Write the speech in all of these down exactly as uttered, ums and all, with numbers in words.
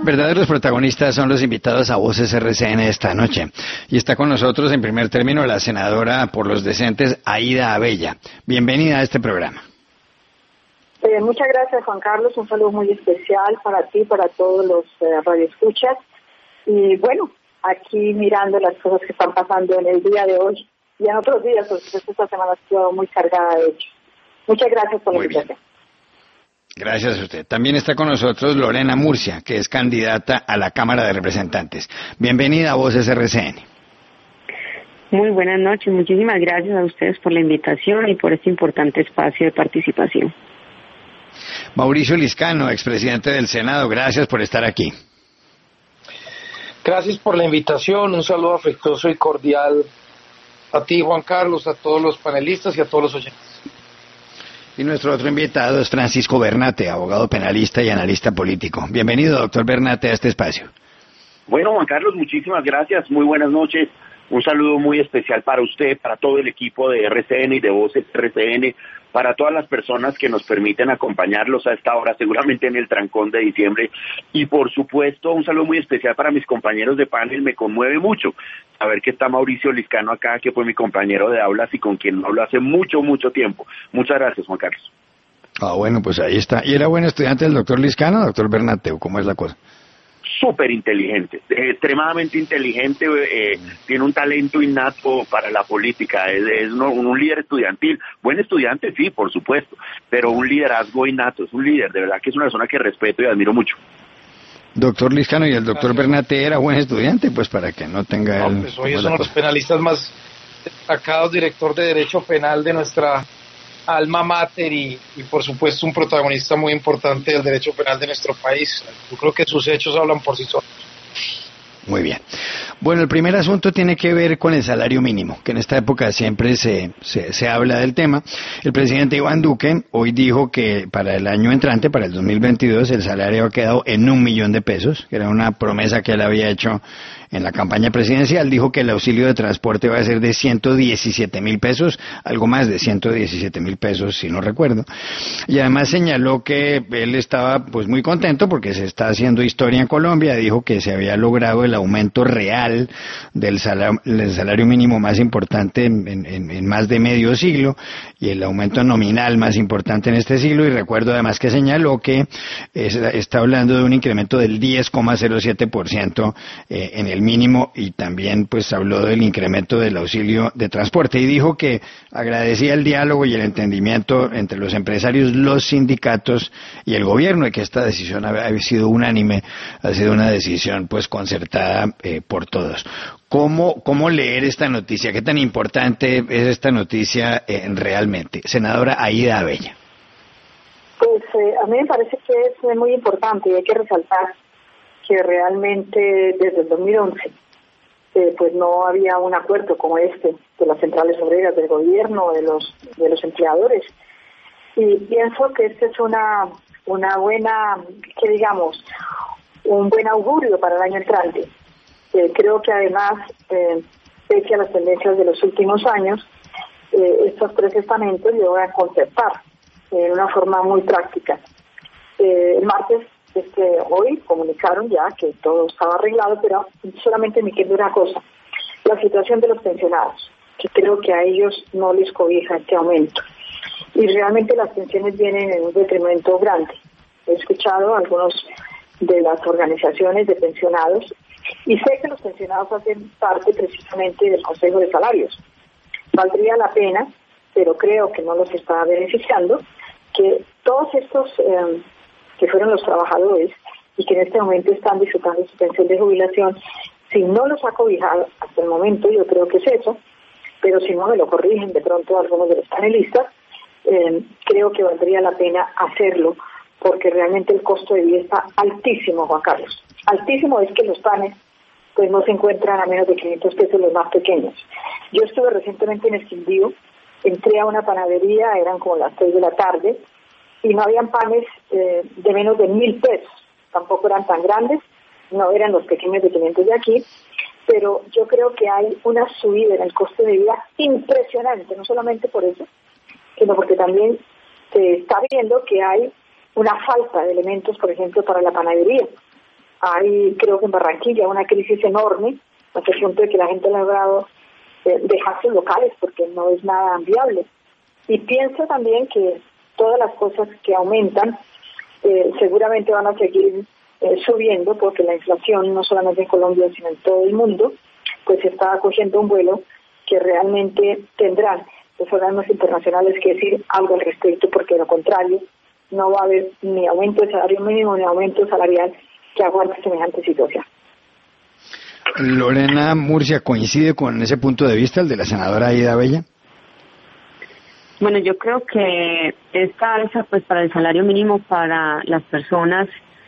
verdaderos protagonistas son los invitados a Voces R C N esta noche. Y está con nosotros en primer término la senadora por los decentes, Aída Abella. Bienvenida a este programa. Eh, muchas gracias, Juan Carlos. Un saludo muy especial para ti, para todos los eh, radioescuchas. Y bueno, aquí mirando las cosas que están pasando en el día de hoy y en otros días, porque esta semana ha sido muy cargada de hechos. Muchas gracias por la invitación. Gracias a usted. También está con nosotros Lorena Murcia, que es candidata a la Cámara de Representantes. Bienvenida a Voces R C N. Muy buenas noches. Muchísimas gracias a ustedes por la invitación y por este importante espacio de participación. Mauricio Liscano, expresidente del Senado, gracias por estar aquí. Gracias por la invitación. Un saludo afectuoso y cordial a ti, Juan Carlos, a todos los panelistas y a todos los oyentes. Y nuestro otro invitado es Francisco Bernate, abogado penalista y analista político. Bienvenido, doctor Bernate, a este espacio. Bueno, Juan Carlos, muchísimas gracias. Muy buenas noches. Un saludo muy especial para usted, para todo el equipo de R C N y de Voces R C N, para todas las personas que nos permiten acompañarlos a esta hora, seguramente en el trancón de diciembre. Y por supuesto, un saludo muy especial para mis compañeros de panel. Me conmueve mucho saber que está Mauricio Liscano acá, que fue mi compañero de aulas y con quien hablo hace mucho, mucho tiempo. Muchas gracias, Juan Carlos. Ah, bueno, pues ahí está. ¿Y era buen estudiante el doctor Liscano, doctor Bernate, o cómo es la cosa? Súper inteligente, eh, extremadamente inteligente, eh, tiene un talento innato para la política, es, es un, un líder estudiantil, buen estudiante, sí, por supuesto, pero un liderazgo innato, es un líder, de verdad que es una persona que respeto y admiro mucho. Doctor Liscano, ¿y el doctor Bernate era buen estudiante? Pues para que no tenga... No, pues hoy es uno de los penalistas más destacados, director de Derecho Penal de nuestra alma mater y, y por supuesto un protagonista muy importante del derecho penal de nuestro país. Yo creo que sus hechos hablan por sí solos. Muy bien. Bueno, el primer asunto tiene que ver con el salario mínimo, que en esta época siempre se, se, se habla del tema. El presidente Iván Duque hoy dijo que para el año entrante, para el dos mil veintidós, el salario ha quedado en un millón de pesos, que era una promesa que él había hecho en la campaña presidencial. Dijo que el auxilio de transporte va a ser de ciento diecisiete mil pesos, algo más de ciento diecisiete mil pesos, si no recuerdo. Y además señaló que él estaba pues muy contento porque se está haciendo historia en Colombia. Dijo que se había logrado el aumento real del salario, del salario mínimo más importante en, en, en más de medio siglo y el aumento nominal más importante en este siglo. Y recuerdo además que señaló que es, está hablando de un incremento del diez coma cero siete por ciento eh, en el mínimo, y también pues habló del incremento del auxilio de transporte y dijo que agradecía el diálogo y el entendimiento entre los empresarios, los sindicatos y el gobierno, y que esta decisión ha, ha sido unánime, ha sido una decisión pues concertada eh, por todos. ¿Cómo, ¿Cómo leer esta noticia? ¿Qué tan importante es esta noticia eh, realmente? Senadora Aída Abella. Pues eh, a mí me parece que es muy importante y hay que resaltar que realmente desde el dos mil once eh, pues no había un acuerdo como este de las centrales obreras, del gobierno, de los de los empleadores, y pienso que este es una una buena, que digamos, un buen augurio para el año entrante. Eh, creo que además, eh, pese a las tendencias de los últimos años, eh, estos tres estamentos lo van a concertar de una forma muy práctica. Eh, el martes Este, hoy comunicaron ya que todo estaba arreglado, pero solamente me queda una cosa: la situación de los pensionados, que creo que a ellos no les cobija este aumento, y realmente las pensiones vienen en un detrimento grande. He escuchado a algunos de las organizaciones de pensionados y sé que los pensionados hacen parte precisamente del Consejo de Salarios. Valdría la pena, pero creo que no los está beneficiando, que todos estos eh, que fueron los trabajadores y que en este momento están disfrutando su pensión de jubilación, si no los ha cobijado hasta el momento, yo creo que es eso, pero si no me lo corrigen de pronto algunos de los panelistas, eh, creo que valdría la pena hacerlo, porque realmente el costo de vida está altísimo, Juan Carlos. Altísimo es que los panes pues no se encuentran a menos de quinientos pesos los más pequeños. Yo estuve recientemente en el Quindío, entré a una panadería, eran como las seis de la tarde, y no habían panes eh, de menos de mil pesos, tampoco eran tan grandes, no eran los pequeños de quinientos de aquí, pero yo creo que hay una subida en el costo de vida impresionante, no solamente por eso, sino porque también se está viendo que hay una falta de elementos, por ejemplo, para la panadería. Hay, creo que en Barranquilla, una crisis enorme, hasta el punto de que la gente ha logrado eh, dejar sus locales porque no es nada viable. Y pienso también que todas las cosas que aumentan eh, seguramente van a seguir eh, subiendo, porque la inflación, no solamente en Colombia, sino en todo el mundo, pues está cogiendo un vuelo que realmente tendrán los organismos internacionales que decir algo al respecto, porque de lo contrario no va a haber ni aumento de salario mínimo ni aumento salarial que aguante semejante situación. Lorena Murcia, ¿coincide con ese punto de vista, el de la senadora Aida Bella? Bueno, yo creo que esta alza, pues para el salario mínimo para las personas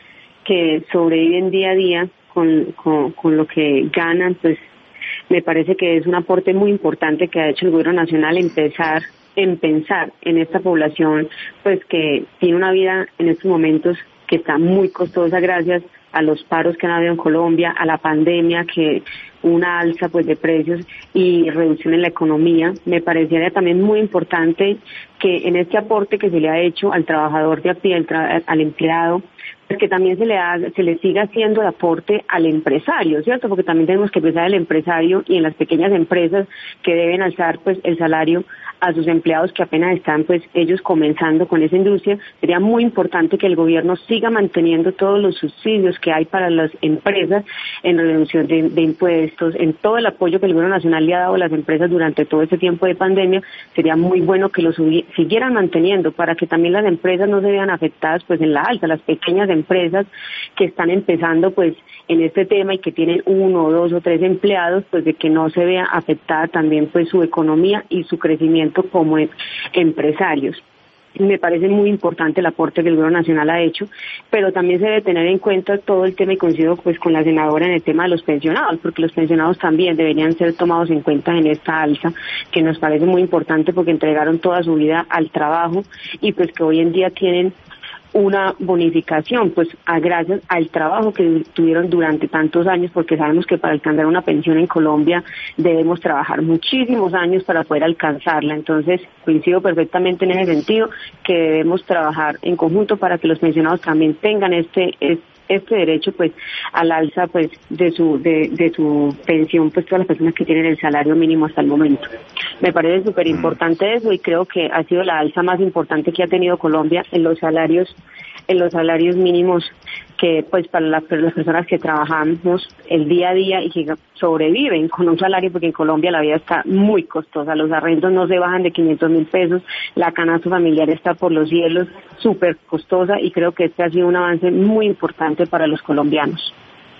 que sobreviven día a día con, con, con lo que ganan, pues me parece que es un aporte muy importante que ha hecho el gobierno nacional empezar en pensar en esta población, pues que tiene una vida en estos momentos que está muy costosa gracias a los paros que han habido en Colombia, a la pandemia, que una alza pues de precios y reducción en la economía. Me parecería también muy importante que en este aporte que se le ha hecho al trabajador de a pie, al, tra- al empleado, pues que también se le haga, se le siga haciendo el aporte al empresario, ¿cierto? Porque también tenemos que pensar en el empresario y en las pequeñas empresas que deben alzar pues el salario a sus empleados que apenas están pues ellos comenzando con esa industria. Sería muy importante que el gobierno siga manteniendo todos los subsidios que hay para las empresas en reducción de, de impuestos, en todo el apoyo que el gobierno nacional le ha dado a las empresas durante todo este tiempo de pandemia. Sería muy bueno que lo subi- siguieran manteniendo para que también las empresas no se vean afectadas pues en la alza, las pequeñas empresas que están empezando pues en este tema y que tienen uno, dos o tres empleados, pues de que no se vea afectada también pues su economía y su crecimiento como em- empresarios. Me parece muy importante el aporte que el gobierno nacional ha hecho, pero también se debe tener en cuenta todo el tema, y coincido pues con la senadora en el tema de los pensionados, porque los pensionados también deberían ser tomados en cuenta en esta alza, que nos parece muy importante porque entregaron toda su vida al trabajo y pues que hoy en día tienen una bonificación, pues a gracias al trabajo que tuvieron durante tantos años, porque sabemos que para alcanzar una pensión en Colombia debemos trabajar muchísimos años para poder alcanzarla. Entonces coincido perfectamente en ese sentido, que debemos trabajar en conjunto para que los pensionados también tengan este este derecho pues al alza pues de su de, de su pensión, pues todas las personas que tienen el salario mínimo hasta el momento. Me parece súper importante eso, y creo que ha sido la alza más importante que ha tenido Colombia en los salarios en los salarios mínimos, que pues para las, para las personas que trabajamos el día a día y que sobreviven con un salario, porque en Colombia la vida está muy costosa, los arrendos no se bajan de quinientos mil pesos, la canasta familiar está por los cielos, súper costosa, y creo que este ha sido un avance muy importante para los colombianos.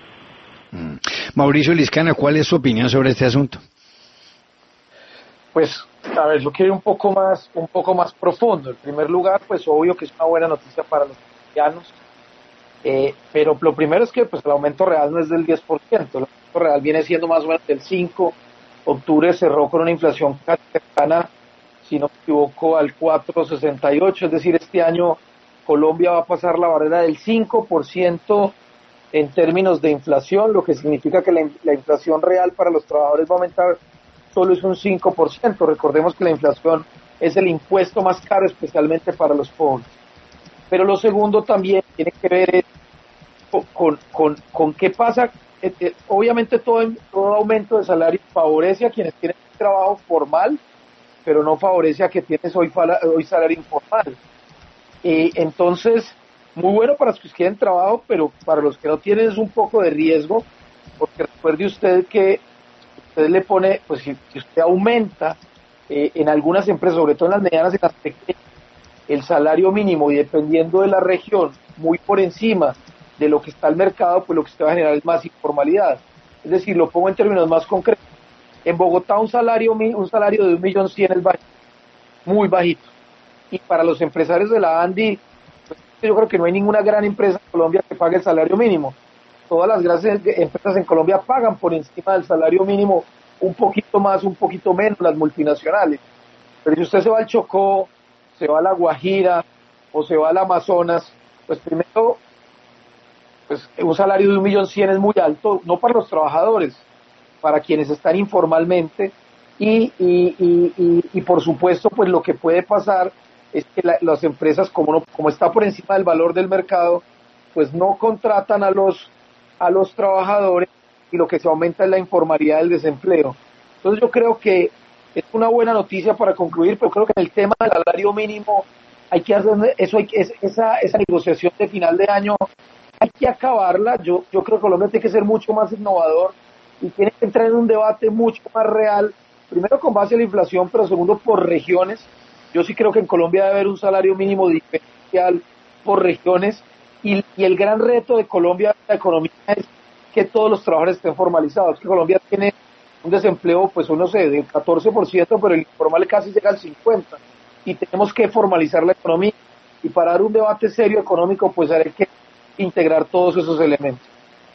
Mm. Mauricio Liscana, ¿cuál es su opinión sobre este asunto? Pues, a ver, yo quiero ir un poco más, un poco más profundo. En primer lugar, pues obvio que es una buena noticia para los colombianos, eh, pero lo primero es que pues el aumento real no es del diez por ciento, el aumento real viene siendo más o menos del cinco por ciento. Octubre cerró con una inflación casi cercana, si no me equivoco, al cuatro coma sesenta y ocho, es decir, este año Colombia va a pasar la barrera del cinco por ciento en términos de inflación, lo que significa que la, la inflación real para los trabajadores va a aumentar solo es un cinco por ciento. Recordemos que la inflación es el impuesto más caro, especialmente para los pobres. Pero lo segundo también tiene que ver con, con, con, con qué pasa. Eh, eh, obviamente todo, todo aumento de salario favorece a quienes tienen trabajo formal, pero no favorece a quienes tienen hoy, hoy salario informal. Eh, entonces, muy bueno para los que quieren trabajo, pero para los que no tienen es un poco de riesgo, porque recuerde usted que usted le pone, pues si, si usted aumenta eh, en algunas empresas, sobre todo en las medianas y las pequeñas, el salario mínimo, y dependiendo de la región, muy por encima de lo que está el mercado, pues lo que usted va a generar es más informalidad. Es decir, lo pongo en términos más concretos. En Bogotá un salario un salario de un millón cien es bajito, muy bajito. Y para los empresarios de la ANDI, pues, yo creo que no hay ninguna gran empresa en Colombia que pague el salario mínimo. Todas las grandes empresas en Colombia pagan por encima del salario mínimo un poquito más, un poquito menos las multinacionales. Pero si usted se va al Chocó, se va a la Guajira o se va al Amazonas, pues primero, pues un salario de un millón cien es muy alto, no para los trabajadores, para quienes están informalmente, y, y, y, y, y por supuesto, pues lo que puede pasar es que la, las empresas, como, no, como está por encima del valor del mercado, pues no contratan a los a los trabajadores y lo que se aumenta es la informalidad del desempleo. Entonces yo creo que es una buena noticia para concluir, pero creo que en el tema del salario mínimo hay que hacer eso, hay que, esa, esa negociación de final de año hay que acabarla. Yo, yo creo que Colombia tiene que ser mucho más innovador y tiene que entrar en un debate mucho más real, primero con base a la inflación, pero segundo por regiones. Yo sí creo que en Colombia debe haber un salario mínimo diferencial por regiones y, y el gran reto de Colombia, la economía, es que todos los trabajadores estén formalizados. Que Colombia tiene un desempleo, pues no sé, del catorce por ciento, pero el informal casi llega al cincuenta por ciento y tenemos que formalizar la economía y para dar un debate serio económico, pues hay que integrar todos esos elementos.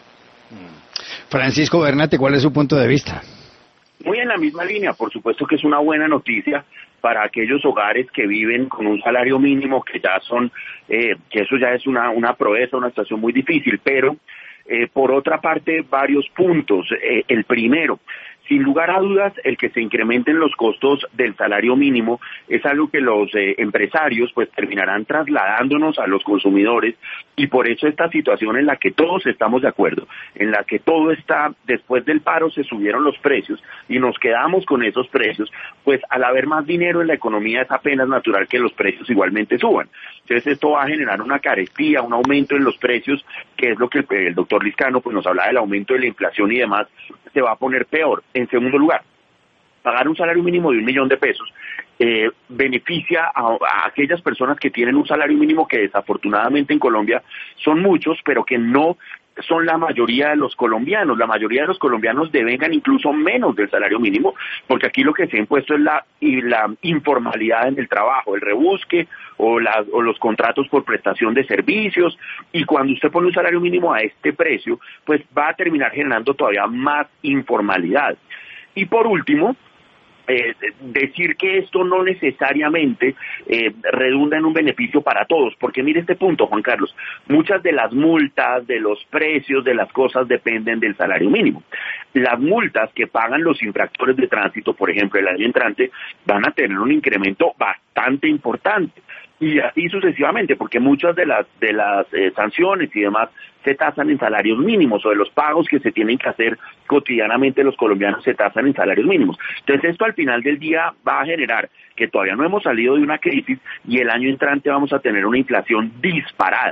Francisco Bernate, ¿cuál es su punto de vista? Muy en la misma línea, por supuesto que es una buena noticia para aquellos hogares que viven con un salario mínimo, que ya son, eh, que eso ya es una, una proeza, una situación muy difícil, pero eh, por otra parte, varios puntos. Eh, el primero, sin lugar a dudas, el que se incrementen los costos del salario mínimo es algo que los eh, empresarios pues terminarán trasladándonos a los consumidores, y por eso esta situación en la que todos estamos de acuerdo, en la que todo está, después del paro se subieron los precios y nos quedamos con esos precios, pues al haber más dinero en la economía es apenas natural que los precios igualmente suban. Entonces esto va a generar una carestía, un aumento en los precios, que es lo que el, el doctor Liscano pues nos habla del aumento de la inflación y demás, se va a poner peor. En segundo lugar, pagar un salario mínimo de un millón de pesos eh, beneficia a, a aquellas personas que tienen un salario mínimo que desafortunadamente en Colombia son muchos, pero que no son la mayoría de los colombianos. La mayoría de los colombianos devengan incluso menos del salario mínimo, porque aquí lo que se ha impuesto es la, y la informalidad en el trabajo, el rebusque o, la, o los contratos por prestación de servicios, y cuando usted pone un salario mínimo a este precio, pues va a terminar generando todavía más informalidad. Y por último, Eh, decir que esto no necesariamente eh, redunda en un beneficio para todos, porque mire este punto, Juan Carlos, muchas de las multas, de los precios de las cosas dependen del salario mínimo. Las multas que pagan los infractores de tránsito, por ejemplo, el año entrante, van a tener un incremento bastante importante, y así sucesivamente, porque muchas de las de las eh, sanciones y demás se tasan en salarios mínimos, o de los pagos que se tienen que hacer cotidianamente los colombianos se tasan en salarios mínimos. Entonces esto al final del día va a generar que todavía no hemos salido de una crisis y el año entrante vamos a tener una inflación disparada.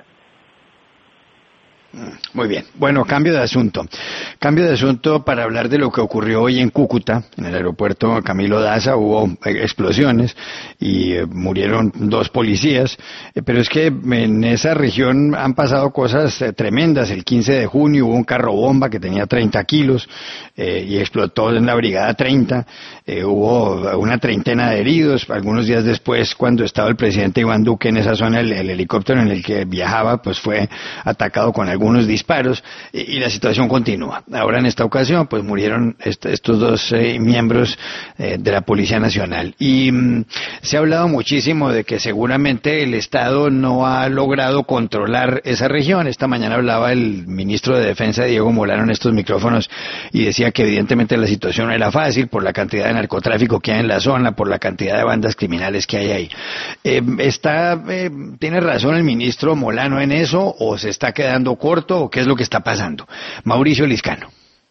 Muy bien. Bueno, cambio de asunto. Cambio de asunto para hablar de lo que ocurrió hoy en Cúcuta, en el aeropuerto Camilo Daza. Hubo explosiones y eh, murieron dos policías, eh, pero es que en esa región han pasado cosas eh, tremendas. El quince de junio hubo un carro bomba que tenía treinta kilos eh, y explotó en la Brigada treinta. Eh, hubo una treintena de heridos. Algunos días después, cuando estaba el presidente Iván Duque en esa zona, el, el helicóptero en el que viajaba pues fue atacado con algún unos disparos y, y la situación continúa. Ahora en esta ocasión pues murieron est estos dos eh, miembros eh, de la Policía Nacional y mm, se ha hablado muchísimo de que seguramente el Estado no ha logrado controlar esa región. Esta mañana hablaba el ministro de Defensa, Diego Molano, en estos micrófonos y decía que evidentemente la situación no era fácil por la cantidad de narcotráfico que hay en la zona, por la cantidad de bandas criminales que hay ahí. Eh, ¿está, eh, ¿Tiene razón el ministro Molano en eso o se está quedando corto? ¿O qué es lo que está pasando? Mauricio Liscano.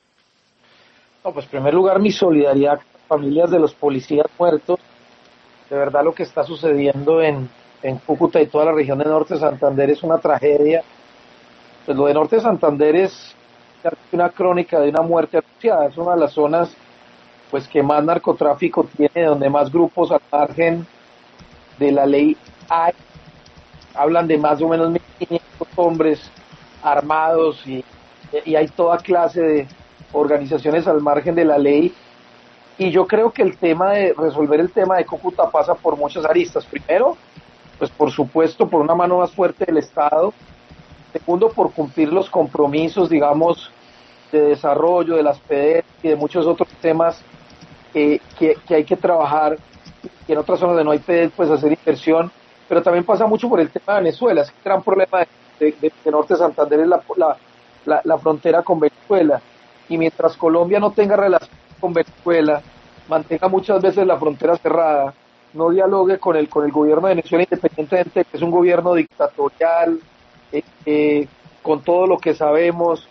No, pues en primer lugar mi solidaridad con las familias de los policías muertos. De verdad lo que está sucediendo en, en Cúcuta y toda la región de Norte de Santander es una tragedia. Pues lo de Norte de Santander es una crónica de una muerte anunciada. Es una de las zonas pues que más narcotráfico tiene, donde más grupos al margen de la ley hay. Hablan de más o menos mil quinientos hombres armados y, y hay toda clase de organizaciones al margen de la ley, y yo creo que el tema de resolver el tema de Cúcuta pasa por muchas aristas. Primero, pues por supuesto por una mano más fuerte del Estado. Segundo, por cumplir los compromisos, digamos, de desarrollo de las P D y de muchos otros temas que, que, que hay que trabajar, y en otras zonas donde no hay P D pues hacer inversión. Pero también pasa mucho por el tema de Venezuela. Es que el gran problema de De, de, de Norte de Santander es la, la, la, la frontera con Venezuela, y mientras Colombia no tenga relación con Venezuela, mantenga muchas veces la frontera cerrada, no dialogue con el con el gobierno de Venezuela, independientemente de que es un gobierno dictatorial, eh, eh, con todo lo que sabemos,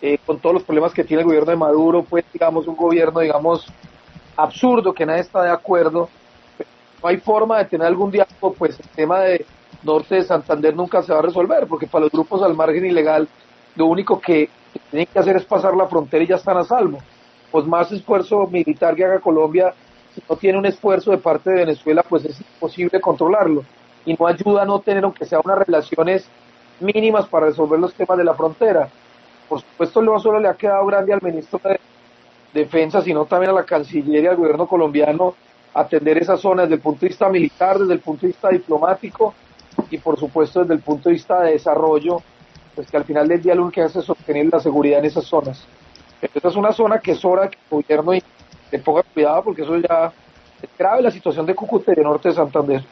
eh, con todos los problemas que tiene el gobierno de Maduro, pues digamos un gobierno, digamos, absurdo, que nadie está de acuerdo. No hay forma de tener algún diálogo, pues el tema de Norte de Santander nunca se va a resolver, porque para los grupos al margen ilegal, lo único que tienen que hacer es pasar la frontera y ya están a salvo. Pues más esfuerzo militar que haga Colombia, si no tiene un esfuerzo de parte de Venezuela, pues es imposible controlarlo. Y no ayuda a no tener, aunque sea unas relaciones mínimas para resolver los temas de la frontera. Por supuesto, no solo le ha quedado grande al ministro de Defensa, sino también a la Cancillería y al gobierno colombiano atender esa zona desde el punto de vista militar, desde el punto de vista diplomático y por supuesto desde el punto de vista de desarrollo, pues que al final del día lo único que hace es sostener la seguridad en esas zonas. Esta es una zona que es hora que el gobierno le ponga cuidado, porque eso ya es grave, la situación de Cúcuta y de Norte de Santander.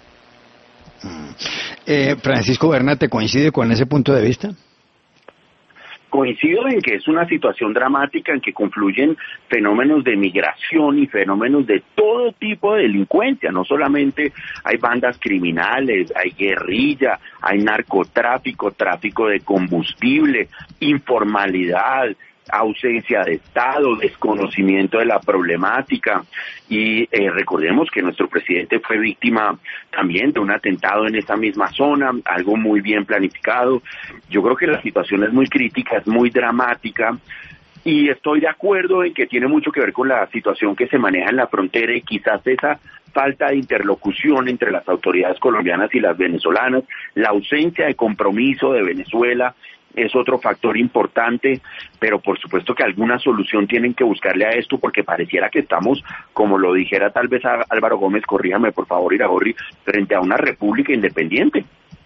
Eh, Francisco Berna, ¿te coincide con ese punto de vista? Coincido en que es una situación dramática en que confluyen fenómenos de migración y fenómenos de todo tipo de delincuencia. No solamente hay bandas criminales, hay guerrilla, hay narcotráfico, tráfico de combustible, informalidad, ausencia de Estado, desconocimiento de la problemática. Y eh, recordemos que nuestro presidente fue víctima también de un atentado en esa misma zona, algo muy bien planificado. Yo creo que la situación es muy crítica, es muy dramática, y estoy de acuerdo en que tiene mucho que ver con la situación que se maneja en la frontera y quizás esa falta de interlocución entre las autoridades colombianas y las venezolanas, la ausencia de compromiso de Venezuela es otro factor importante, pero por supuesto que alguna solución tienen que buscarle a esto, porque pareciera que estamos, como lo dijera tal vez a Álvaro Gómez, corríjame por favor, Iragorri, frente a una república independiente.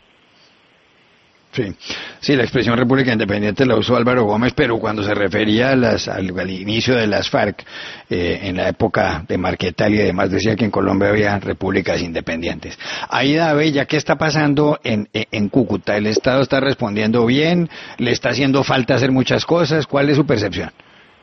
Sí, sí, la expresión República Independiente la usó Álvaro Gómez, pero cuando se refería a las, al, al inicio de las FARC, eh, en la época de Marquetal y demás, decía que en Colombia había repúblicas independientes. Ahí, David, ya qué está pasando en, en, en Cúcuta, ¿el Estado está respondiendo bien? ¿Le está haciendo falta hacer muchas cosas? ¿Cuál es su percepción?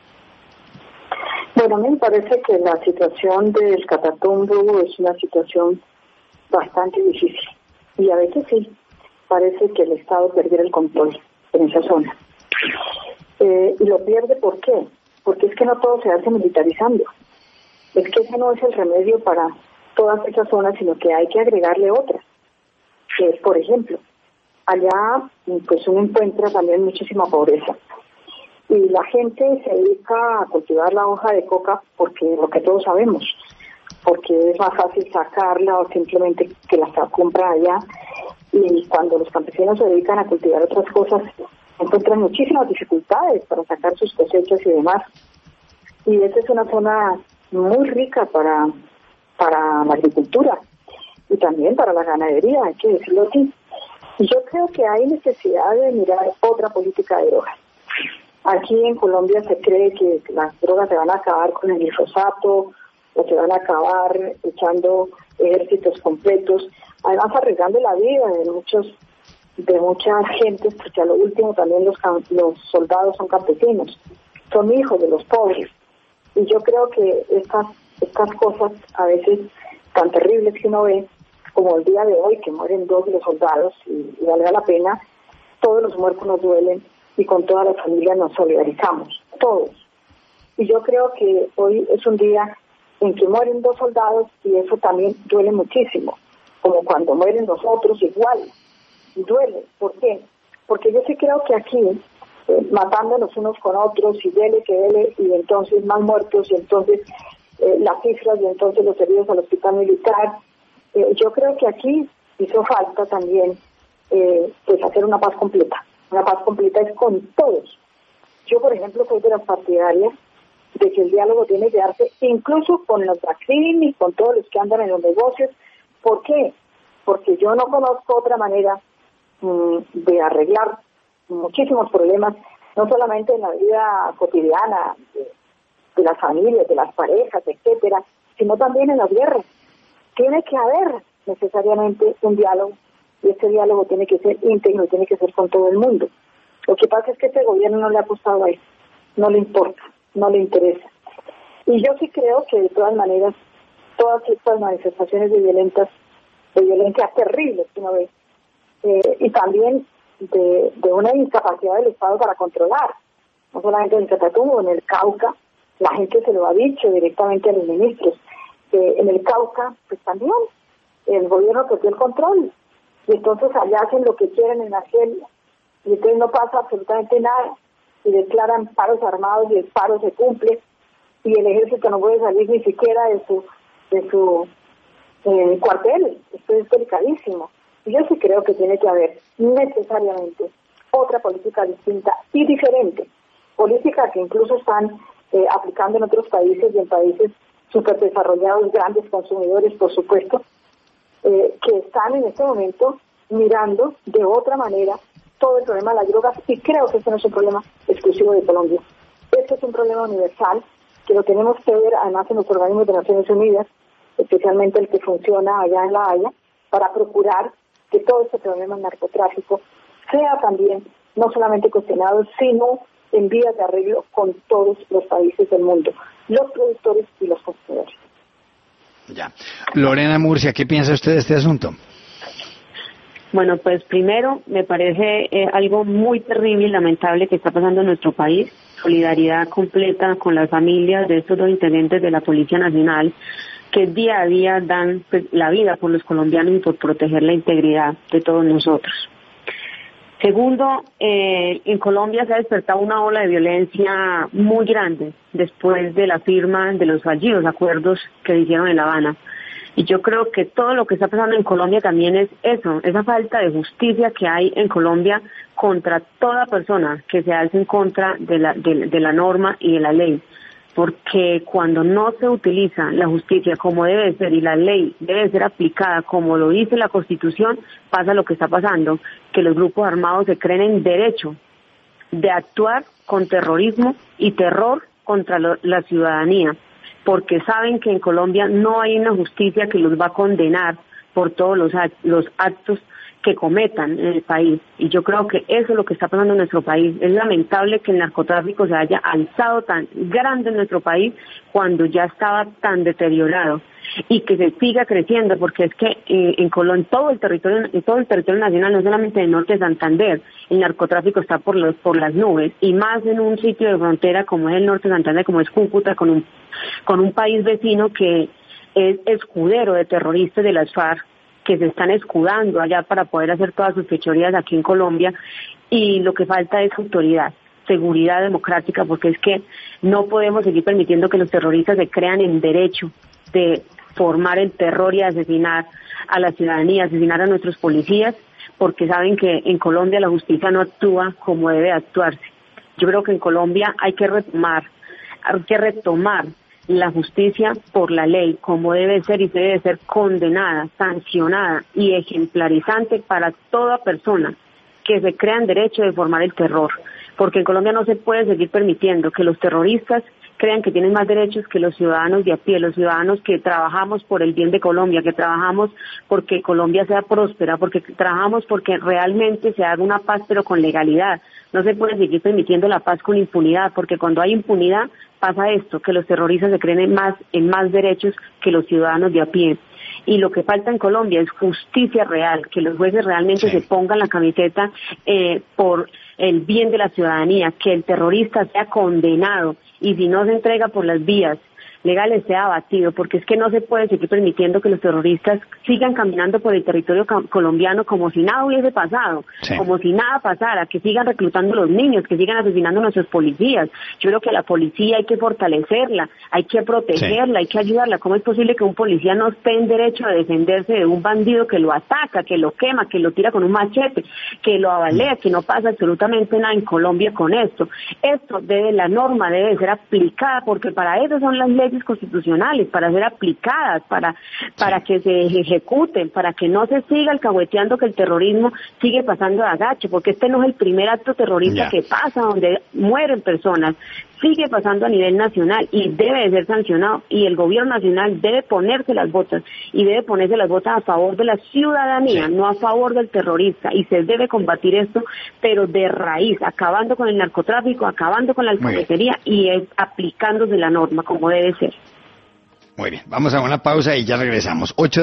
Bueno, a mí me parece que la situación del Catatumbo es una situación bastante difícil, y a veces sí parece que el Estado perdiera el control en esa zona. Eh, y lo pierde, ¿por qué? Porque es que no todo se hace militarizando. Es que ese no es el remedio para todas esas zonas, sino que hay que agregarle otras. Que es, por ejemplo, allá pues uno encuentra también muchísima pobreza. Y la gente se dedica a cultivar la hoja de coca porque lo que todos sabemos, porque es más fácil sacarla o simplemente que la compra allá. Y cuando los campesinos se dedican a cultivar otras cosas, encuentran muchísimas dificultades para sacar sus cosechas y demás. Y esta es una zona muy rica para, para la agricultura y también para la ganadería, hay que decirlo así. Y yo creo que hay necesidad de mirar otra política de drogas. Aquí en Colombia se cree que las drogas se van a acabar con el glifosato, o se van a acabar echando ejércitos completos, además arriesgando la vida de muchos de muchas gentes, porque a lo último también los los soldados son campesinos, son hijos de los pobres. Y yo creo que estas estas cosas a veces tan terribles que uno ve, como el día de hoy que mueren dos de los soldados, y, y vale la pena, todos los muertos nos duelen y con toda la familia nos solidarizamos, todos. Y yo creo que hoy es un día en que mueren dos soldados y eso también duele muchísimo, como cuando mueren los otros igual, y duele. ¿Por qué? Porque yo sí creo que aquí, eh, matándonos unos con otros, y dele que dele, y entonces más muertos, y entonces eh, las cifras, y entonces los heridos al hospital militar, eh, yo creo que aquí hizo falta también eh, pues hacer una paz completa. Una paz completa es con todos. Yo, por ejemplo, soy de las partidarias de que el diálogo tiene que darse incluso con los Bacrim y con todos los que andan en los negocios. ¿Por qué? Porque yo no conozco otra manera mmm, de arreglar muchísimos problemas, no solamente en la vida cotidiana de, de las familias, de las parejas, etcétera, sino también en las guerras. Tiene que haber necesariamente un diálogo, y ese diálogo tiene que ser íntegro, tiene que ser con todo el mundo. Lo que pasa es que este gobierno no le ha apostado a eso, no le importa, no le interesa. Y yo sí creo que de todas maneras, todas estas manifestaciones de violentas, de violencia terrible que uno ve, eh, y también de, de una incapacidad del Estado para controlar, no solamente en Catatumbo, en el Cauca, la gente se lo ha dicho directamente a los ministros. Eh, en el Cauca, pues también, el gobierno perdió el control, y entonces allá hacen lo que quieren en Argelia, y entonces no pasa absolutamente nada, y declaran paros armados, y el paro se cumple, y el ejército no puede salir ni siquiera de su de su eh, cuartel. Esto es delicadísimo. Y yo sí creo que tiene que haber necesariamente otra política distinta y diferente, política que incluso están eh, aplicando en otros países y en países súper desarrollados, grandes consumidores, por supuesto, eh, que están en este momento mirando de otra manera todo el problema de las drogas, y creo que este no es un problema exclusivo de Colombia. Este es un problema universal que lo tenemos que ver además en los organismos de Naciones Unidas, especialmente el que funciona allá en La Haya, para procurar que todo este problema del narcotráfico sea también no solamente cuestionado, sino en vías de arreglo con todos los países del mundo, los productores y los consumidores. Ya. Lorena Murcia, ¿qué piensa usted de este asunto? Bueno, pues primero me parece eh, algo muy terrible y lamentable que está pasando en nuestro país. Solidaridad completa con las familias de estos dos intendentes de la Policía Nacional que día a día dan pues, la vida por los colombianos y por proteger la integridad de todos nosotros. Segundo, eh, en Colombia se ha despertado una ola de violencia muy grande después de la firma de los fallidos acuerdos que hicieron en La Habana. Y yo creo que todo lo que está pasando en Colombia también es eso, esa falta de justicia que hay en Colombia contra toda persona que se alce en contra de la, de, de la norma y de la ley. Porque cuando no se utiliza la justicia como debe ser y la ley debe ser aplicada como lo dice la Constitución, pasa lo que está pasando, que los grupos armados se creen en derecho de actuar con terrorismo y terror contra lo, la ciudadanía, porque saben que en Colombia no hay una justicia que los va a condenar por todos los, los actos que cometan en el país. Y yo creo que eso es lo que está pasando en nuestro país. Es lamentable que el narcotráfico se haya alzado tan grande en nuestro país cuando ya estaba tan deteriorado y que se siga creciendo, porque es que eh, en Colombia, en todo el territorio, en todo el territorio nacional, no solamente en el norte de Santander, el narcotráfico está por los por las nubes, y más en un sitio de frontera como es el norte de Santander, como es Cúcuta, con un con un país vecino que es escudero de terroristas de las FARC, que se están escudando allá para poder hacer todas sus fechorías aquí en Colombia, y lo que falta es autoridad, seguridad democrática, porque es que no podemos seguir permitiendo que los terroristas se crean en derecho de formar el terror y asesinar a la ciudadanía, asesinar a nuestros policías, porque saben que en Colombia la justicia no actúa como debe actuarse. Yo creo que en Colombia hay que retomar, hay que retomar la justicia por la ley, como debe ser, y debe ser condenada, sancionada y ejemplarizante para toda persona que se crea en derecho de formar el terror, porque en Colombia no se puede seguir permitiendo que los terroristas crean que tienen más derechos que los ciudadanos de a pie, los ciudadanos que trabajamos por el bien de Colombia, que trabajamos porque Colombia sea próspera, porque trabajamos porque realmente se haga una paz pero con legalidad. No se puede seguir permitiendo la paz con impunidad, porque cuando hay impunidad pasa esto, que los terroristas se creen en más, en más derechos que los ciudadanos de a pie. Y lo que falta en Colombia es justicia real, que los jueces realmente sí. se pongan la camiseta eh, por el bien de la ciudadanía, que el terrorista sea condenado, y si no se entrega por las vías legales sea abatido, porque es que no se puede seguir permitiendo que los terroristas sigan caminando por el territorio colombiano como si nada hubiese pasado, sí. como si nada pasara, que sigan reclutando a los niños, que sigan asesinando a nuestros policías. Yo creo que a la policía hay que fortalecerla, hay que protegerla, sí. hay que ayudarla. ¿Cómo es posible que un policía no esté en derecho a defenderse de un bandido que lo ataca, que lo quema, que lo tira con un machete, que lo abalea, que no pasa absolutamente nada en Colombia con esto? Esto debe, la norma debe ser aplicada, porque para eso son las leyes constitucionales, para ser aplicadas, para para que se ejecuten, para que no se siga alcahueteando que el terrorismo sigue pasando de agache, porque este no es el primer acto terrorista yeah. que pasa, donde mueren personas, sigue pasando a nivel nacional y debe de ser sancionado, y el gobierno nacional debe ponerse las botas, y debe ponerse las botas a favor de la ciudadanía, sí. no a favor del terrorista, y se debe combatir esto, pero de raíz, acabando con el narcotráfico, acabando con la alcahuetería y es, aplicándose la norma como debe ser. Muy bien, vamos a una pausa y ya regresamos. Ocho